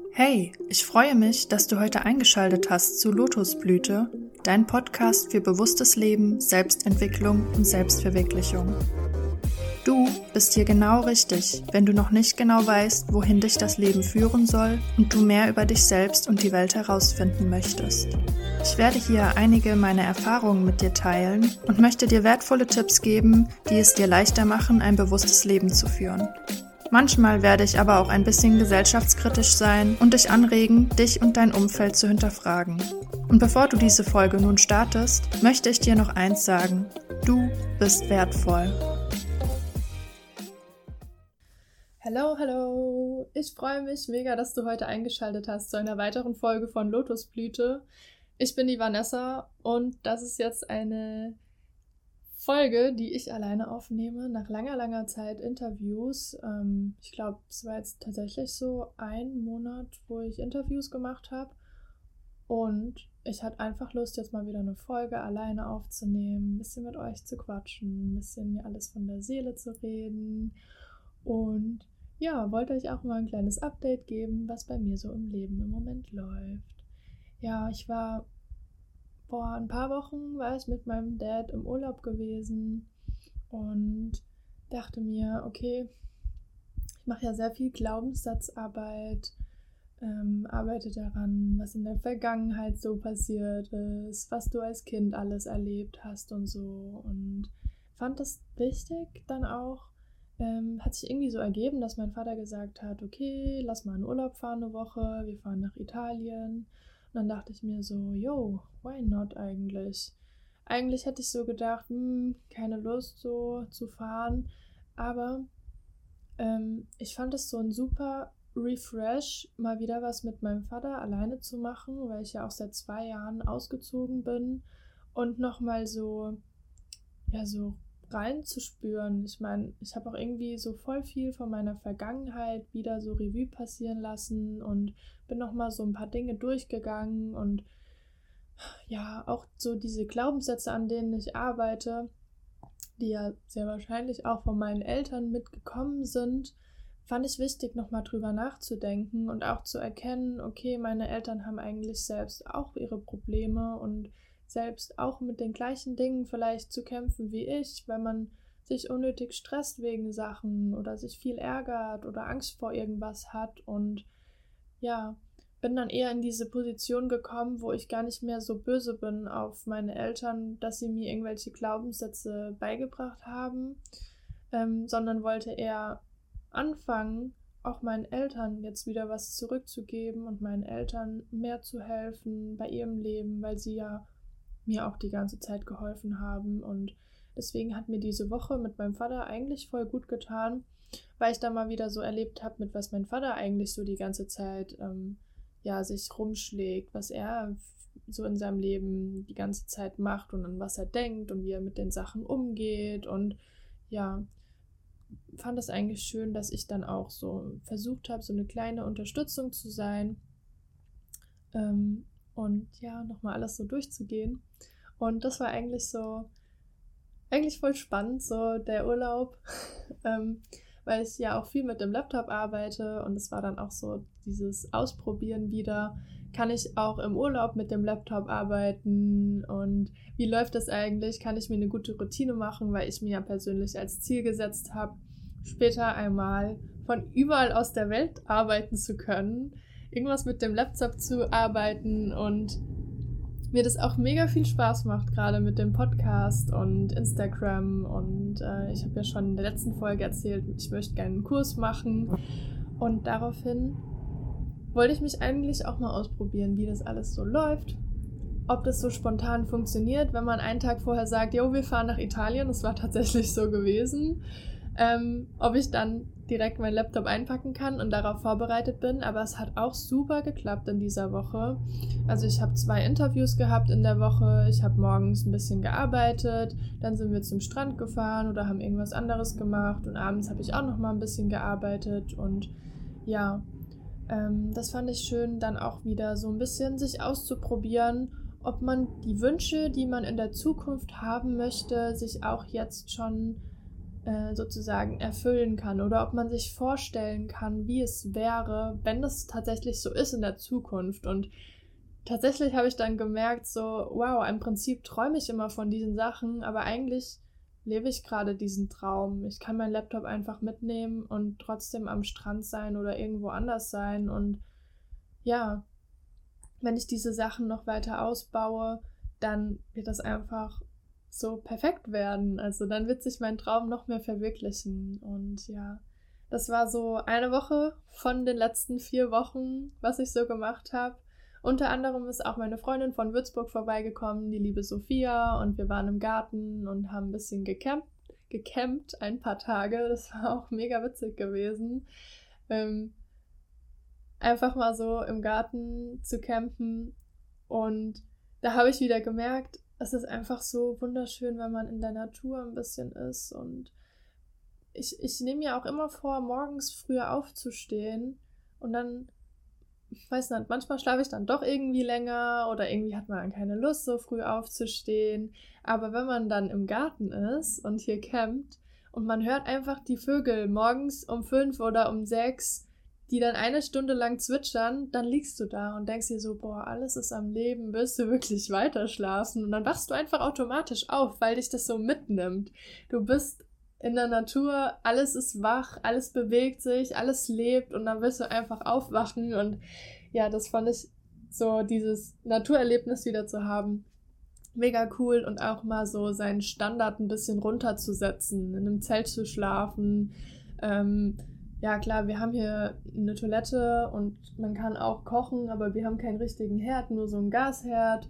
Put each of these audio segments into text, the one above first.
Hey, ich freue mich, dass du heute eingeschaltet hast zu Lotusblüte, dein Podcast für bewusstes Leben, Selbstentwicklung und Selbstverwirklichung. Du bist hier genau richtig, wenn du noch nicht genau weißt, wohin dich das Leben führen soll und du mehr über dich selbst und die Welt herausfinden möchtest. Ich werde hier einige meiner Erfahrungen mit dir teilen und möchte dir wertvolle Tipps geben, die es dir leichter machen, ein bewusstes Leben zu führen. Manchmal werde ich aber auch ein bisschen gesellschaftskritisch sein und dich anregen, dich und dein Umfeld zu hinterfragen. Und bevor du diese Folge nun startest, möchte ich dir noch eins sagen: Du bist wertvoll. Hallo, ich freue mich mega, dass du heute eingeschaltet hast zu einer weiteren Folge von Lotusblüte. Ich bin die Vanessa und das ist jetzt eine Folge, die ich alleine aufnehme, nach langer Zeit Interviews. Ich glaube, es war jetzt tatsächlich so ein Monat, wo ich Interviews gemacht habe. Und ich hatte einfach Lust, jetzt mal wieder eine Folge alleine aufzunehmen, ein bisschen mit euch zu quatschen, ein bisschen mir alles von der Seele zu reden. Und ja, wollte euch auch mal ein kleines Update geben, was bei mir so im Leben im Moment läuft. Ja, vor ein paar Wochen war ich mit meinem Dad im Urlaub gewesen und dachte mir, okay, ich mache ja sehr viel Glaubenssatzarbeit, arbeite daran, was in der Vergangenheit so passiert ist, was du als Kind alles erlebt hast und so. Und fand es wichtig dann auch, hat sich irgendwie so ergeben, dass mein Vater gesagt hat, okay, lass mal in Urlaub fahren eine Woche, wir fahren nach Italien. Und dann dachte ich mir so, why not eigentlich? Eigentlich hätte ich so gedacht, keine Lust so zu fahren, aber ich fand es so ein super Refresh, mal wieder was mit meinem Vater alleine zu machen, weil ich ja auch seit 2 Jahren ausgezogen bin und nochmal so reinzuspüren. Ich meine, ich habe auch irgendwie so voll viel von meiner Vergangenheit wieder so Revue passieren lassen und bin nochmal so ein paar Dinge durchgegangen und ja, auch so diese Glaubenssätze, an denen ich arbeite, die ja sehr wahrscheinlich auch von meinen Eltern mitgekommen sind, fand ich wichtig, nochmal drüber nachzudenken und auch zu erkennen, okay, meine Eltern haben eigentlich selbst auch ihre Probleme und selbst auch mit den gleichen Dingen vielleicht zu kämpfen wie ich, wenn man sich unnötig stresst wegen Sachen oder sich viel ärgert oder Angst vor irgendwas hat. Und ja, bin dann eher in diese Position gekommen, wo ich gar nicht mehr so böse bin auf meine Eltern, dass sie mir irgendwelche Glaubenssätze beigebracht haben, sondern wollte eher anfangen, auch meinen Eltern jetzt wieder was zurückzugeben und meinen Eltern mehr zu helfen bei ihrem Leben, weil sie ja mir auch die ganze Zeit geholfen haben. Und deswegen hat mir diese Woche mit meinem Vater eigentlich voll gut getan, weil ich da mal wieder so erlebt habe, mit was mein Vater eigentlich so die ganze Zeit sich rumschlägt, was er so in seinem Leben die ganze Zeit macht und an was er denkt und wie er mit den Sachen umgeht. Und ja, fand es eigentlich schön, dass ich dann auch so versucht habe, so eine kleine Unterstützung zu sein. Und ja, nochmal alles so durchzugehen. Und das war eigentlich voll spannend, so der Urlaub, weil ich ja auch viel mit dem Laptop arbeite und es war dann auch so dieses Ausprobieren wieder. Kann ich auch im Urlaub mit dem Laptop arbeiten und wie läuft das eigentlich? Kann ich mir eine gute Routine machen, weil ich mir ja persönlich als Ziel gesetzt habe, später einmal von überall aus der Welt arbeiten zu können, irgendwas mit dem Laptop zu arbeiten und mir das auch mega viel Spaß macht, gerade mit dem Podcast und Instagram und ich habe ja schon in der letzten Folge erzählt, ich möchte gerne einen Kurs machen und daraufhin wollte ich mich eigentlich auch mal ausprobieren, wie das alles so läuft, ob das so spontan funktioniert, wenn man einen Tag vorher sagt, wir fahren nach Italien, das war tatsächlich so gewesen, ob ich dann direkt meinen Laptop einpacken kann und darauf vorbereitet bin, aber es hat auch super geklappt in dieser Woche. Also ich habe 2 Interviews gehabt in der Woche, ich habe morgens ein bisschen gearbeitet, dann sind wir zum Strand gefahren oder haben irgendwas anderes gemacht und abends habe ich auch noch mal ein bisschen gearbeitet und ja, das fand ich schön, dann auch wieder so ein bisschen sich auszuprobieren, ob man die Wünsche, die man in der Zukunft haben möchte, sich auch jetzt schon sozusagen erfüllen kann oder ob man sich vorstellen kann, wie es wäre, wenn das tatsächlich so ist in der Zukunft. Und tatsächlich habe ich dann gemerkt, so, wow, im Prinzip träume ich immer von diesen Sachen, aber eigentlich lebe ich gerade diesen Traum. Ich kann meinen Laptop einfach mitnehmen und trotzdem am Strand sein oder irgendwo anders sein. Und ja, wenn ich diese Sachen noch weiter ausbaue, dann wird das einfach so perfekt werden. Also dann wird sich mein Traum noch mehr verwirklichen. Und ja, das war so eine Woche von den letzten 4 Wochen, was ich so gemacht habe. Unter anderem ist auch meine Freundin von Würzburg vorbeigekommen, die liebe Sophia, und wir waren im Garten und haben ein bisschen gecampt ein paar Tage. Das war auch mega witzig gewesen. Einfach mal so im Garten zu campen, und da habe ich wieder gemerkt, es ist einfach so wunderschön, wenn man in der Natur ein bisschen ist, und ich nehme mir auch immer vor, morgens früher aufzustehen, und dann, ich weiß nicht, manchmal schlafe ich dann doch irgendwie länger oder irgendwie hat man dann keine Lust, so früh aufzustehen. Aber wenn man dann im Garten ist und hier campt und man hört einfach die Vögel morgens um 5 oder um 6, die dann 1 Stunde lang zwitschern, dann liegst du da und denkst dir so, boah, alles ist am Leben, willst du wirklich weiter schlafen? Und dann wachst du einfach automatisch auf, weil dich das so mitnimmt. Du bist in der Natur, alles ist wach, alles bewegt sich, alles lebt, und dann willst du einfach aufwachen. Und ja, das fand ich so, dieses Naturerlebnis wieder zu haben, mega cool, und auch mal so seinen Standard ein bisschen runterzusetzen, in einem Zelt zu schlafen. Ja klar, wir haben hier eine Toilette und man kann auch kochen, aber wir haben keinen richtigen Herd, nur so einen Gasherd.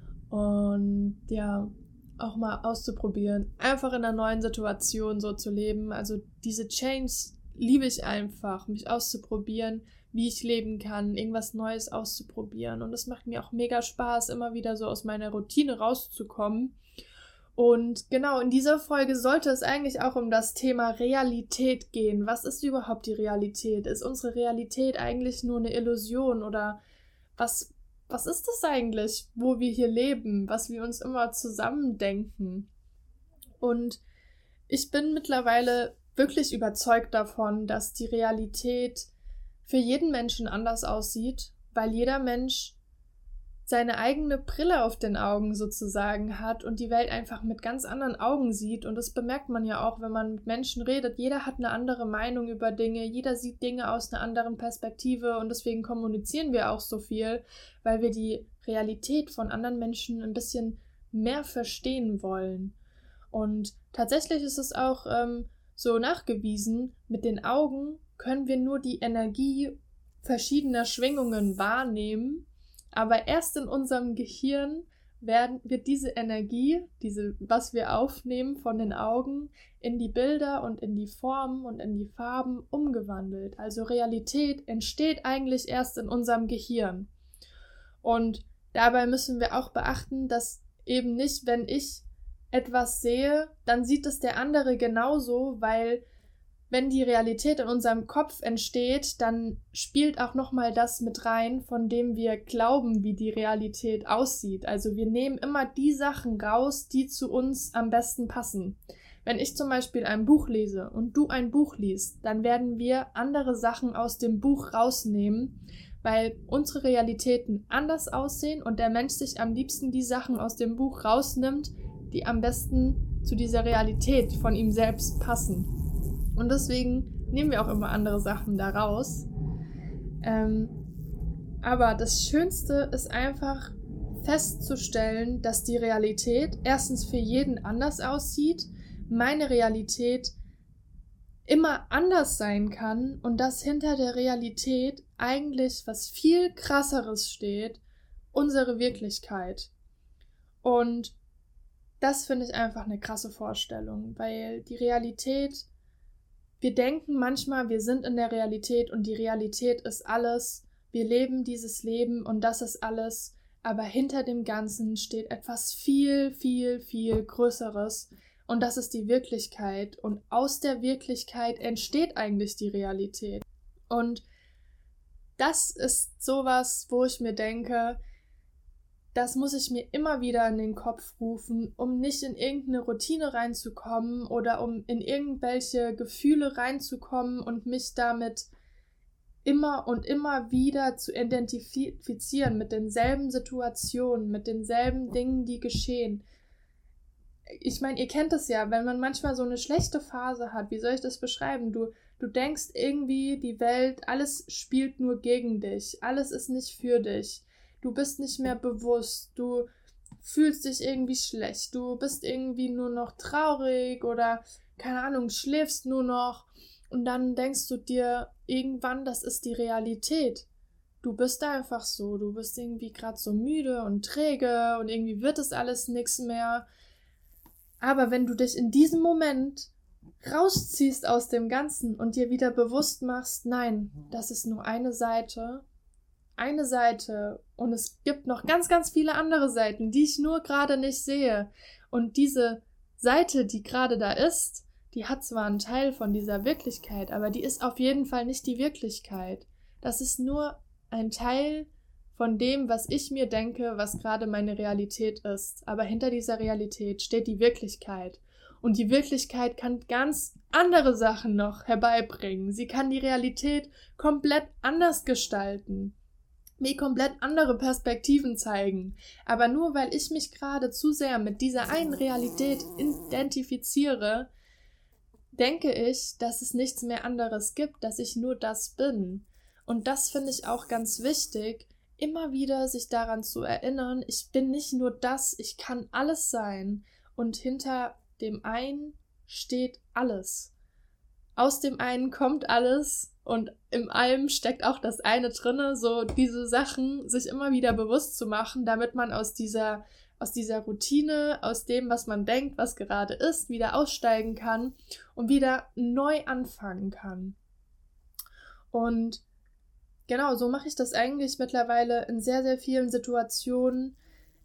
Und ja, auch mal auszuprobieren, einfach in einer neuen Situation so zu leben. Also diese Change liebe ich einfach, mich auszuprobieren, wie ich leben kann, irgendwas Neues auszuprobieren. Und es macht mir auch mega Spaß, immer wieder so aus meiner Routine rauszukommen. Und genau, in dieser Folge sollte es eigentlich auch um das Thema Realität gehen. Was ist überhaupt die Realität? Ist unsere Realität eigentlich nur eine Illusion, oder was ist das eigentlich, wo wir hier leben, was wir uns immer zusammendenken? Und ich bin mittlerweile wirklich überzeugt davon, dass die Realität für jeden Menschen anders aussieht, weil jeder Mensch seine eigene Brille auf den Augen sozusagen hat und die Welt einfach mit ganz anderen Augen sieht. Und das bemerkt man ja auch, wenn man mit Menschen redet. Jeder hat eine andere Meinung über Dinge, jeder sieht Dinge aus einer anderen Perspektive, und deswegen kommunizieren wir auch so viel, weil wir die Realität von anderen Menschen ein bisschen mehr verstehen wollen. Und tatsächlich ist es auch so nachgewiesen, mit den Augen können wir nur die Energie verschiedener Schwingungen wahrnehmen, aber erst in unserem Gehirn wird diese Energie, was wir aufnehmen von den Augen, in die Bilder und in die Formen und in die Farben umgewandelt. Also Realität entsteht eigentlich erst in unserem Gehirn. Und dabei müssen wir auch beachten, dass eben nicht, wenn ich etwas sehe, dann sieht es der andere genauso, weil wenn die Realität in unserem Kopf entsteht, dann spielt auch nochmal das mit rein, von dem wir glauben, wie die Realität aussieht. Also wir nehmen immer die Sachen raus, die zu uns am besten passen. Wenn ich zum Beispiel ein Buch lese und du ein Buch liest, dann werden wir andere Sachen aus dem Buch rausnehmen, weil unsere Realitäten anders aussehen und der Mensch sich am liebsten die Sachen aus dem Buch rausnimmt, die am besten zu dieser Realität von ihm selbst passen. Und deswegen nehmen wir auch immer andere Sachen da raus. Aber das Schönste ist einfach festzustellen, dass die Realität erstens für jeden anders aussieht, meine Realität immer anders sein kann und dass hinter der Realität eigentlich was viel Krasseres steht, unsere Wirklichkeit. Und das finde ich einfach eine krasse Vorstellung, weil die Realität, wir denken manchmal, wir sind in der Realität und die Realität ist alles, wir leben dieses Leben und das ist alles, aber hinter dem Ganzen steht etwas viel, viel, viel Größeres und das ist die Wirklichkeit und aus der Wirklichkeit entsteht eigentlich die Realität. Und das ist sowas, wo ich mir denke, das muss ich mir immer wieder in den Kopf rufen, um nicht in irgendeine Routine reinzukommen oder um in irgendwelche Gefühle reinzukommen und mich damit immer und immer wieder zu identifizieren mit denselben Situationen, mit denselben Dingen, die geschehen. Ich meine, ihr kennt es ja, wenn man manchmal so eine schlechte Phase hat, wie soll ich das beschreiben? Du denkst irgendwie, die Welt, alles spielt nur gegen dich, alles ist nicht für dich. Du bist nicht mehr bewusst, du fühlst dich irgendwie schlecht, du bist irgendwie nur noch traurig oder, keine Ahnung, schläfst nur noch und dann denkst du dir irgendwann, das ist die Realität. Du bist einfach so, du bist irgendwie gerade so müde und träge und irgendwie wird es alles nichts mehr. Aber wenn du dich in diesem Moment rausziehst aus dem Ganzen und dir wieder bewusst machst, nein, das ist nur eine Seite und es gibt noch ganz, ganz viele andere Seiten, die ich nur gerade nicht sehe. Und diese Seite, die gerade da ist, die hat zwar einen Teil von dieser Wirklichkeit, aber die ist auf jeden Fall nicht die Wirklichkeit. Das ist nur ein Teil von dem, was ich mir denke, was gerade meine Realität ist. Aber hinter dieser Realität steht die Wirklichkeit. Und die Wirklichkeit kann ganz andere Sachen noch herbeibringen. Sie kann die Realität komplett anders gestalten, mir komplett andere Perspektiven zeigen. Aber nur weil ich mich gerade zu sehr mit dieser einen Realität identifiziere, denke ich, dass es nichts mehr anderes gibt, dass ich nur das bin. Und das finde ich auch ganz wichtig, immer wieder sich daran zu erinnern, ich bin nicht nur das, ich kann alles sein. Und hinter dem einen steht alles. Aus dem einen kommt alles und in allem steckt auch das eine drinne, so diese Sachen sich immer wieder bewusst zu machen, damit man aus dieser Routine, aus dem, was man denkt, was gerade ist, wieder aussteigen kann und wieder neu anfangen kann. Und genau, so mache ich das eigentlich mittlerweile in sehr, sehr vielen Situationen,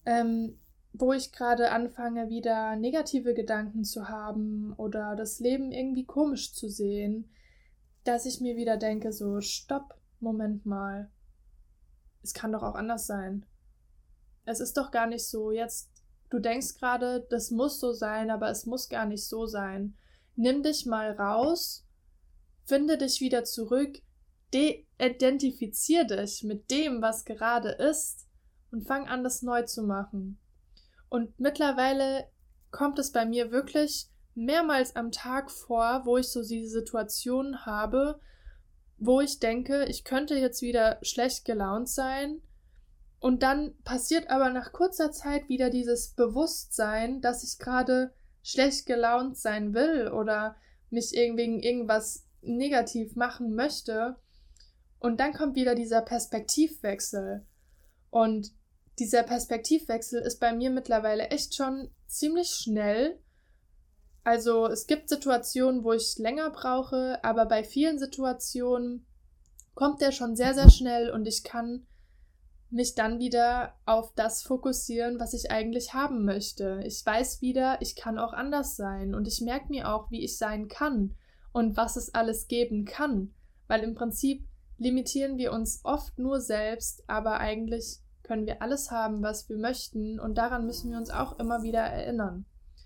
wo ich gerade anfange, wieder negative Gedanken zu haben oder das Leben irgendwie komisch zu sehen, dass ich mir wieder denke, so, stopp, Moment mal, es kann doch auch anders sein. Es ist doch gar nicht so, jetzt, du denkst gerade, das muss so sein, aber es muss gar nicht so sein. Nimm dich mal raus, finde dich wieder zurück, identifizier dich mit dem, was gerade ist und fang an, das neu zu machen. Und mittlerweile kommt es bei mir wirklich mehrmals am Tag vor, wo ich so diese Situation habe, wo ich denke, ich könnte jetzt wieder schlecht gelaunt sein und dann passiert aber nach kurzer Zeit wieder dieses Bewusstsein, dass ich gerade schlecht gelaunt sein will oder mich wegen irgendwas negativ machen möchte und dann kommt wieder dieser Perspektivwechsel und dieser Perspektivwechsel ist bei mir mittlerweile echt schon ziemlich schnell. Also es gibt Situationen, wo ich länger brauche, aber bei vielen Situationen kommt der schon sehr, sehr schnell und ich kann mich dann wieder auf das fokussieren, was ich eigentlich haben möchte. Ich weiß wieder, ich kann auch anders sein und ich merke mir auch, wie ich sein kann und was es alles geben kann, weil im Prinzip limitieren wir uns oft nur selbst, aber eigentlich können wir alles haben, was wir möchten und daran müssen wir uns auch immer wieder erinnern.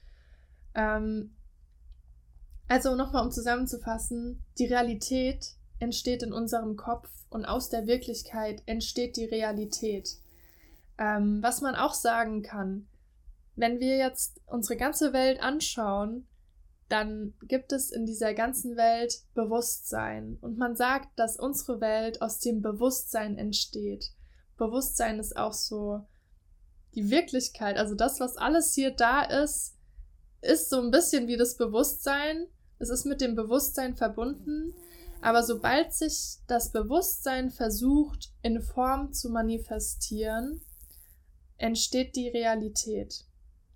Also nochmal, um zusammenzufassen, die Realität entsteht in unserem Kopf und aus der Wirklichkeit entsteht die Realität. Was man auch sagen kann, wenn wir jetzt unsere ganze Welt anschauen, dann gibt es in dieser ganzen Welt Bewusstsein und man sagt, dass unsere Welt aus dem Bewusstsein entsteht. Bewusstsein ist auch so die Wirklichkeit, also das, was alles hier da ist so ein bisschen wie das Bewusstsein. Es ist mit dem Bewusstsein verbunden, aber sobald sich das Bewusstsein versucht, in Form zu manifestieren, entsteht die Realität.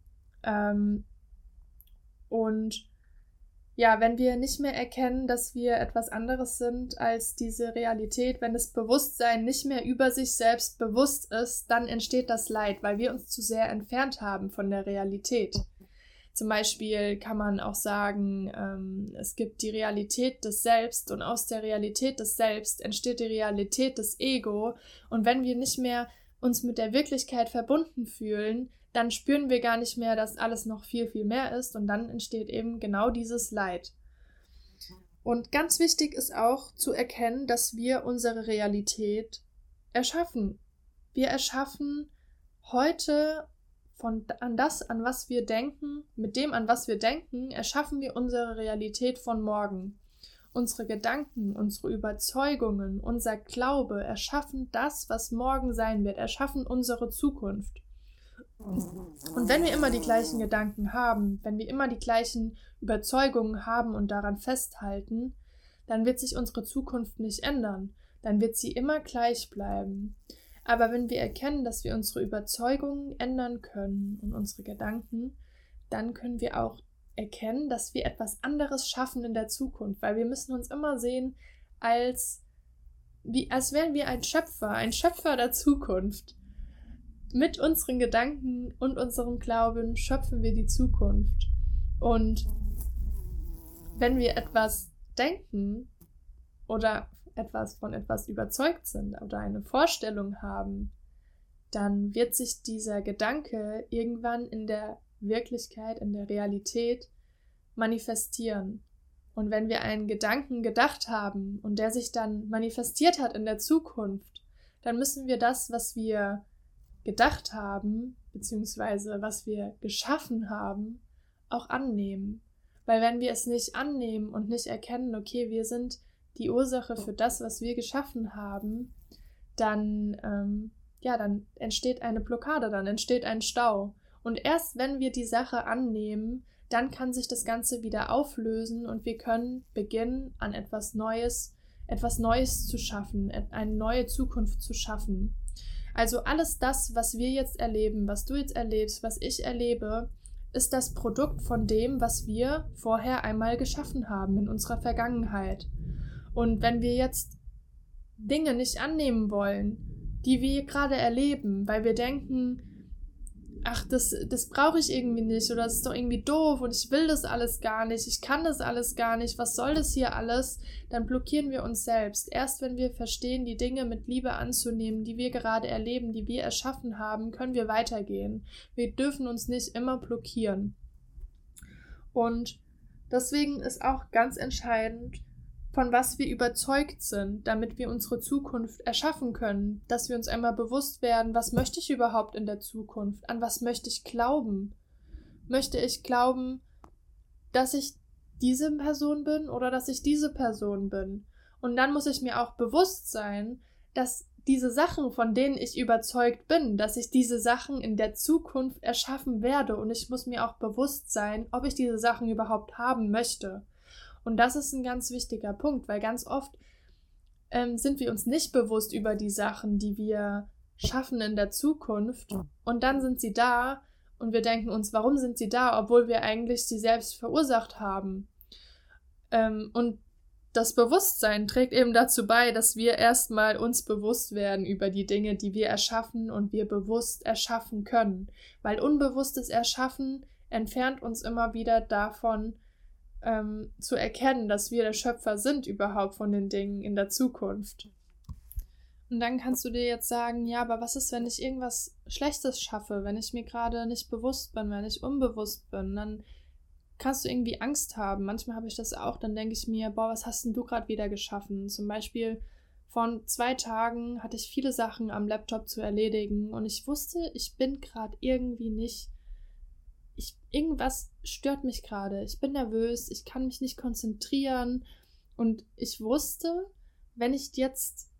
Und ja, wenn wir nicht mehr erkennen, dass wir etwas anderes sind als diese Realität, wenn das Bewusstsein nicht mehr über sich selbst bewusst ist, dann entsteht das Leid, weil wir uns zu sehr entfernt haben von der Realität. Zum Beispiel kann man auch sagen, es gibt die Realität des Selbst und aus der Realität des Selbst entsteht die Realität des Ego. Und wenn wir nicht mehr uns mit der Wirklichkeit verbunden fühlen, dann spüren wir gar nicht mehr, dass alles noch viel, viel mehr ist und dann entsteht eben genau dieses Leid. Und ganz wichtig ist auch zu erkennen, dass wir unsere Realität erschaffen. Wir erschaffen heute an was wir denken, mit dem, an was wir denken, erschaffen wir unsere Realität von morgen. Unsere Gedanken, unsere Überzeugungen, unser Glaube erschaffen das, was morgen sein wird, erschaffen unsere Zukunft. Und wenn wir immer die gleichen Gedanken haben, wenn wir immer die gleichen Überzeugungen haben und daran festhalten, dann wird sich unsere Zukunft nicht ändern, dann wird sie immer gleich bleiben. Aber wenn wir erkennen, dass wir unsere Überzeugungen ändern können und unsere Gedanken, dann können wir auch erkennen, dass wir etwas anderes schaffen in der Zukunft, weil wir müssen uns immer sehen, als wären wir ein Schöpfer der Zukunft. Mit unseren Gedanken und unserem Glauben schöpfen wir die Zukunft. Und wenn wir etwas denken oder von etwas überzeugt sind oder eine Vorstellung haben, dann wird sich dieser Gedanke irgendwann in der Wirklichkeit, in der Realität manifestieren. Und wenn wir einen Gedanken gedacht haben und der sich dann manifestiert hat in der Zukunft, dann müssen wir das, was wir gedacht haben, beziehungsweise was wir geschaffen haben, auch annehmen. Weil wenn wir es nicht annehmen und nicht erkennen, okay, wir sind die Ursache für das, was wir geschaffen haben, dann entsteht eine Blockade, dann entsteht ein Stau. Und erst wenn wir die Sache annehmen, dann kann sich das Ganze wieder auflösen und wir können beginnen, an etwas Neues zu schaffen, eine neue Zukunft zu schaffen. Also alles das, was wir jetzt erleben, was du jetzt erlebst, was ich erlebe, ist das Produkt von dem, was wir vorher einmal geschaffen haben in unserer Vergangenheit. Und wenn wir jetzt Dinge nicht annehmen wollen, die wir gerade erleben, weil wir denken, ach, das brauche ich irgendwie nicht oder das ist doch irgendwie doof und ich will das alles gar nicht, ich kann das alles gar nicht, was soll das hier alles, dann blockieren wir uns selbst. Erst wenn wir verstehen, die Dinge mit Liebe anzunehmen, die wir gerade erleben, die wir erschaffen haben, können wir weitergehen. Wir dürfen uns nicht immer blockieren. Und deswegen ist auch ganz entscheidend, von was wir überzeugt sind, damit wir unsere Zukunft erschaffen können, dass wir uns einmal bewusst werden, was möchte ich überhaupt in der Zukunft, an was möchte ich glauben? Möchte ich glauben, dass ich diese Person bin oder dass ich diese Person bin? Und dann muss ich mir auch bewusst sein, dass diese Sachen, von denen ich überzeugt bin, dass ich diese Sachen in der Zukunft erschaffen werde und ich muss mir auch bewusst sein, ob ich diese Sachen überhaupt haben möchte. Und das ist ein ganz wichtiger Punkt, weil ganz oft sind wir uns nicht bewusst über die Sachen, die wir schaffen in der Zukunft und dann sind sie da und wir denken uns, warum sind sie da, obwohl wir eigentlich sie selbst verursacht haben. Und das Bewusstsein trägt eben dazu bei, dass wir erstmal uns bewusst werden über die Dinge, die wir erschaffen und wir bewusst erschaffen können. Weil unbewusstes Erschaffen entfernt uns immer wieder davon, zu erkennen, dass wir der Schöpfer sind überhaupt von den Dingen in der Zukunft. Und dann kannst du dir jetzt sagen, ja, aber was ist, wenn ich irgendwas Schlechtes schaffe, wenn ich mir gerade nicht bewusst bin, wenn ich unbewusst bin, dann kannst du irgendwie Angst haben. Manchmal habe ich das auch, dann denke ich mir, boah, was hast denn du gerade wieder geschaffen? Zum Beispiel vor 2 Tagen hatte ich viele Sachen am Laptop zu erledigen und ich wusste, ich bin gerade irgendwie nicht irgendwas stört mich gerade. Ich bin nervös, ich kann mich nicht konzentrieren und ich wusste, wenn ich jetzt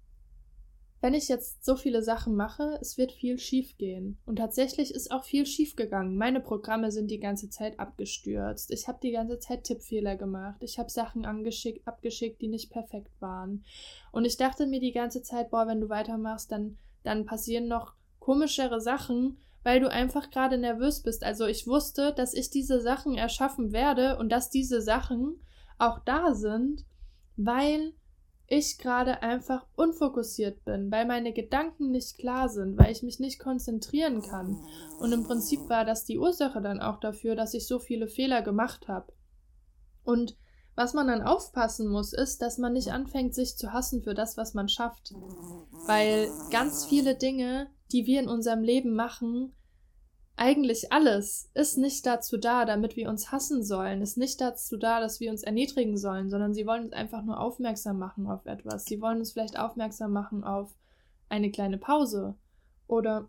so viele Sachen mache, es wird viel schief gehen. Und tatsächlich ist auch viel schief gegangen. Meine Programme sind die ganze Zeit abgestürzt. Ich habe die ganze Zeit Tippfehler gemacht. Ich habe Sachen abgeschickt, die nicht perfekt waren. Und ich dachte mir die ganze Zeit, boah, wenn du weitermachst, dann passieren noch komischere Sachen, weil du einfach gerade nervös bist. Also ich wusste, dass ich diese Sachen erschaffen werde und dass diese Sachen auch da sind, weil ich gerade einfach unfokussiert bin, weil meine Gedanken nicht klar sind, weil ich mich nicht konzentrieren kann. Und im Prinzip war das die Ursache dann auch dafür, dass ich so viele Fehler gemacht habe. Und was man dann aufpassen muss, ist, dass man nicht anfängt, sich zu hassen für das, was man schafft. Weil ganz viele Dinge, die wir in unserem Leben machen, eigentlich alles, ist nicht dazu da, damit wir uns hassen sollen, ist nicht dazu da, dass wir uns erniedrigen sollen, sondern sie wollen uns einfach nur aufmerksam machen auf etwas. Sie wollen uns vielleicht aufmerksam machen auf eine kleine Pause oder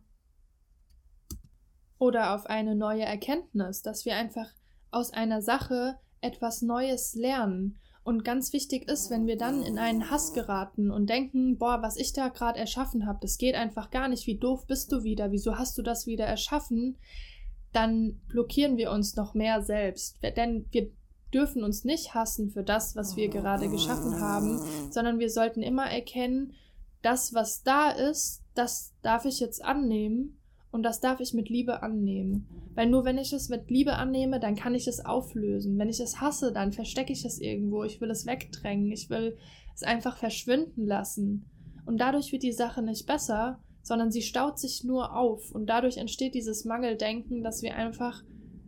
auf eine neue Erkenntnis, dass wir einfach aus einer Sache etwas Neues lernen. Und ganz wichtig ist, wenn wir dann in einen Hass geraten und denken, boah, was ich da gerade erschaffen habe, das geht einfach gar nicht, wie doof bist du wieder, wieso hast du das wieder erschaffen, dann blockieren wir uns noch mehr selbst. Denn wir dürfen uns nicht hassen für das, was wir gerade geschaffen haben, sondern wir sollten immer erkennen, das, was da ist, das darf ich jetzt annehmen und das darf ich mit Liebe annehmen. Weil nur wenn ich es mit Liebe annehme, dann kann ich es auflösen. Wenn ich es hasse, dann verstecke ich es irgendwo. Ich will es wegdrängen. Ich will es einfach verschwinden lassen. Und dadurch wird die Sache nicht besser, sondern sie staut sich nur auf. Und dadurch entsteht dieses Mangeldenken, dass wir einfach,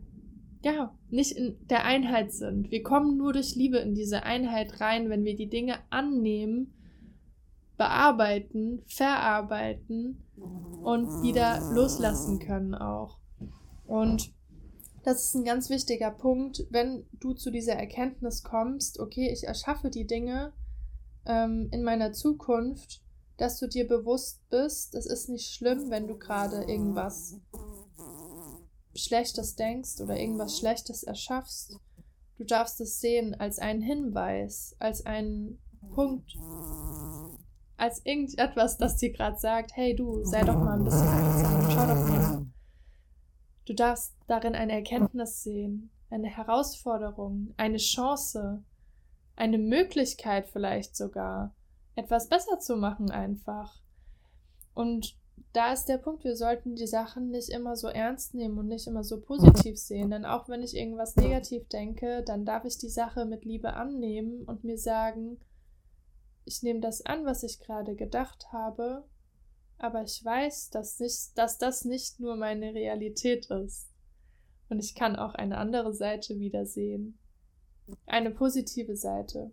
nicht in der Einheit sind. Wir kommen nur durch Liebe in diese Einheit rein, wenn wir die Dinge annehmen, bearbeiten, verarbeiten und wieder loslassen können auch. Und das ist ein ganz wichtiger Punkt, wenn du zu dieser Erkenntnis kommst, okay, ich erschaffe die Dinge in meiner Zukunft, dass du dir bewusst bist, es ist nicht schlimm, wenn du gerade irgendwas Schlechtes denkst oder irgendwas Schlechtes erschaffst. Du darfst es sehen als einen Hinweis, als einen Punkt, als irgendetwas, das dir gerade sagt, hey du, sei doch mal ein bisschen achtsam, schau doch mal. Du darfst darin eine Erkenntnis sehen, eine Herausforderung, eine Chance, eine Möglichkeit vielleicht sogar, etwas besser zu machen einfach. Und da ist der Punkt, wir sollten die Sachen nicht immer so ernst nehmen und nicht immer so positiv sehen, denn auch wenn ich irgendwas negativ denke, dann darf ich die Sache mit Liebe annehmen und mir sagen, ich nehme das an, was ich gerade gedacht habe, aber ich weiß, dass das nicht nur meine Realität ist. Und ich kann auch eine andere Seite wieder sehen. Eine positive Seite.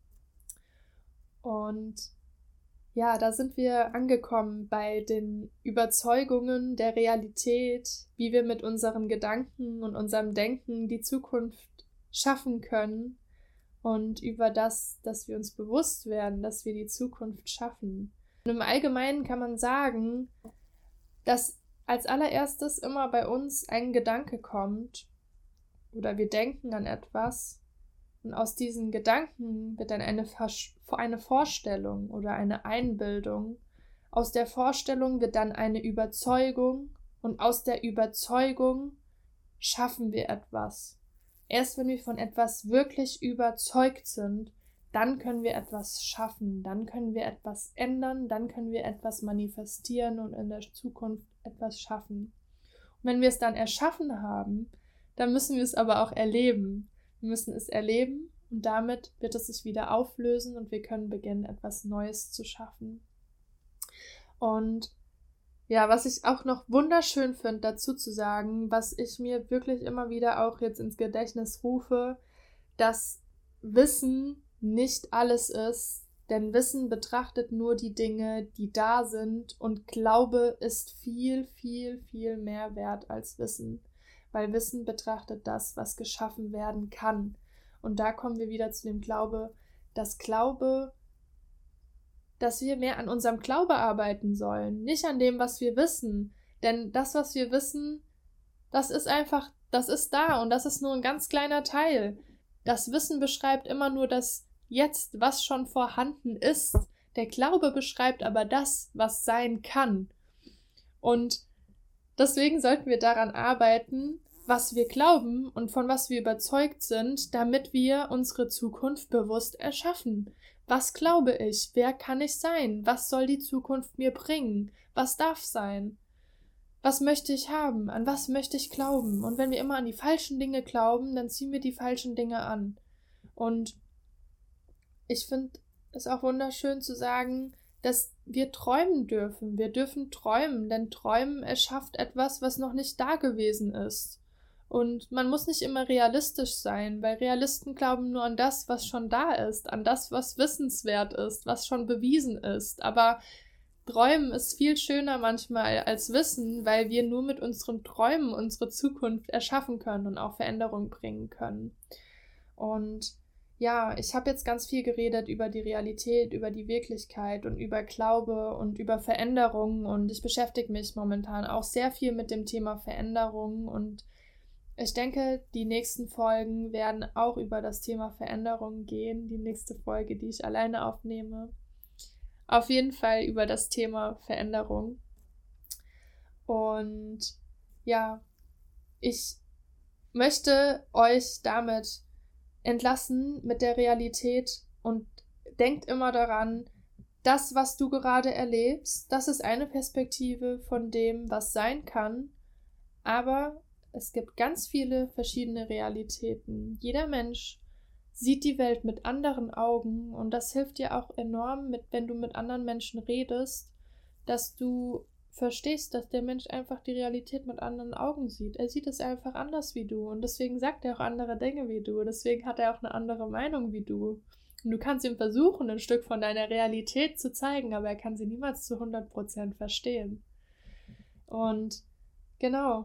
Und ja, da sind wir angekommen bei den Überzeugungen der Realität, wie wir mit unseren Gedanken und unserem Denken die Zukunft schaffen können und über das, dass wir uns bewusst werden, dass wir die Zukunft schaffen. Und im Allgemeinen kann man sagen, dass als allererstes immer bei uns ein Gedanke kommt oder wir denken an etwas und aus diesen Gedanken wird dann eine Vorstellung oder eine Einbildung. Aus der Vorstellung wird dann eine Überzeugung und aus der Überzeugung schaffen wir etwas. Erst wenn wir von etwas wirklich überzeugt sind, dann können wir etwas schaffen, dann können wir etwas ändern, dann können wir etwas manifestieren und in der Zukunft etwas schaffen. Und wenn wir es dann erschaffen haben, dann müssen wir es aber auch erleben. Wir müssen es erleben und damit wird es sich wieder auflösen und wir können beginnen, etwas Neues zu schaffen. Und ja, was ich auch noch wunderschön finde, dazu zu sagen, was ich mir wirklich immer wieder auch jetzt ins Gedächtnis rufe, dass Wissen nicht alles ist, denn Wissen betrachtet nur die Dinge, die da sind und Glaube ist viel, viel, viel mehr wert als Wissen, weil Wissen betrachtet das, was geschaffen werden kann. Und da kommen wir wieder zu dem Glaube, dass wir mehr an unserem Glaube arbeiten sollen, nicht an dem, was wir wissen, denn das, was wir wissen, das ist da und das ist nur ein ganz kleiner Teil. Das Wissen beschreibt immer nur das Jetzt, was schon vorhanden ist. Der Glaube beschreibt aber das, was sein kann. Und deswegen sollten wir daran arbeiten, was wir glauben und von was wir überzeugt sind, damit wir unsere Zukunft bewusst erschaffen. Was glaube ich? Wer kann ich sein? Was soll die Zukunft mir bringen? Was darf sein? Was möchte ich haben? An was möchte ich glauben? Und wenn wir immer an die falschen Dinge glauben, dann ziehen wir die falschen Dinge an. Und ich finde es auch wunderschön zu sagen, dass wir träumen dürfen. Wir dürfen träumen, denn Träumen erschafft etwas, was noch nicht da gewesen ist. Und man muss nicht immer realistisch sein, weil Realisten glauben nur an das, was schon da ist, an das, was wissenswert ist, was schon bewiesen ist. Aber Träumen ist viel schöner manchmal als Wissen, weil wir nur mit unseren Träumen unsere Zukunft erschaffen können und auch Veränderung bringen können. Und ja, ich habe jetzt ganz viel geredet über die Realität, über die Wirklichkeit und über Glaube und über Veränderung, und ich beschäftige mich momentan auch sehr viel mit dem Thema Veränderung, und ich denke, die nächsten Folgen werden auch über das Thema Veränderung gehen. Die nächste Folge, die ich alleine aufnehme, auf jeden Fall über das Thema Veränderung. Und ja, ich möchte euch damit entlassen mit der Realität, und denkt immer daran, das, was du gerade erlebst, das ist eine Perspektive von dem, was sein kann, aber es gibt ganz viele verschiedene Realitäten. Jeder Mensch sieht die Welt mit anderen Augen, und das hilft dir auch enorm, wenn du mit anderen Menschen redest, dass du verstehst, dass der Mensch einfach die Realität mit anderen Augen sieht. Er sieht es einfach anders wie du, und deswegen sagt er auch andere Dinge wie du, deswegen hat er auch eine andere Meinung wie du. Und du kannst ihm versuchen, ein Stück von deiner Realität zu zeigen, aber er kann sie niemals zu 100% verstehen. Und genau.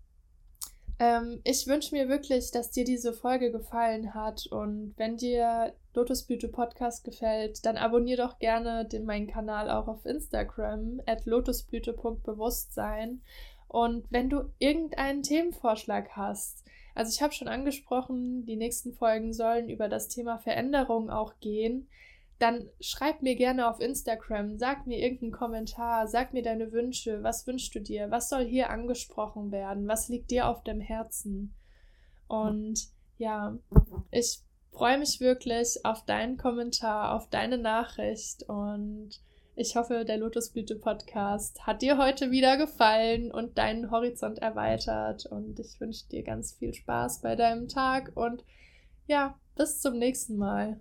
Ich wünsche mir wirklich, dass dir diese Folge gefallen hat, und wenn dir Lotusblüte Podcast gefällt, dann abonnier doch gerne meinen Kanal auch auf Instagram @lotusblüte.bewusstsein, und wenn du irgendeinen Themenvorschlag hast, also ich habe schon angesprochen, die nächsten Folgen sollen über das Thema Veränderung auch gehen, dann schreib mir gerne auf Instagram, sag mir irgendeinen Kommentar, sag mir deine Wünsche, was wünschst du dir, was soll hier angesprochen werden, was liegt dir auf dem Herzen? Und ja, ich freue mich wirklich auf deinen Kommentar, auf deine Nachricht, und ich hoffe, der Lotusblüte Podcast hat dir heute wieder gefallen und deinen Horizont erweitert, und ich wünsche dir ganz viel Spaß bei deinem Tag, und ja, bis zum nächsten Mal.